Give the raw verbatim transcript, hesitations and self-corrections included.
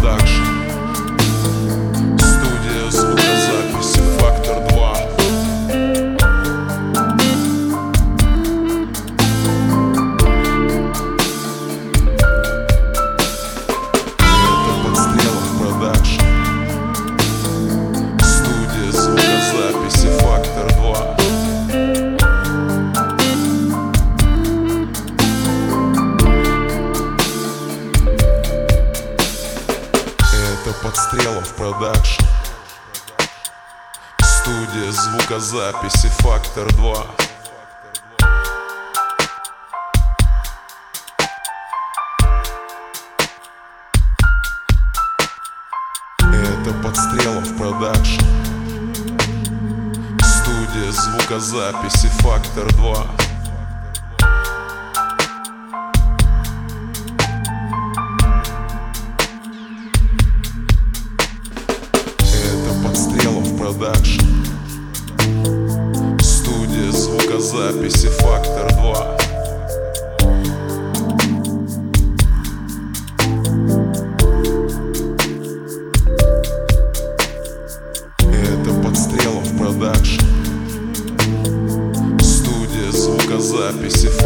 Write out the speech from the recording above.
продакшн. Студия звукозаписи Фактор два. Это Подстрелов продакшн. Студия звукозаписи Фактор два. Подстрелов продакшн. Студия звукозаписи Фактор два. Это Подстрелов продакшн. Студия звукозаписи Фактор два. Подстрелов продакшн. Студия звукозаписи Фактор два. Это Подстрелов продакшн. Студия звукозаписи Фактор два.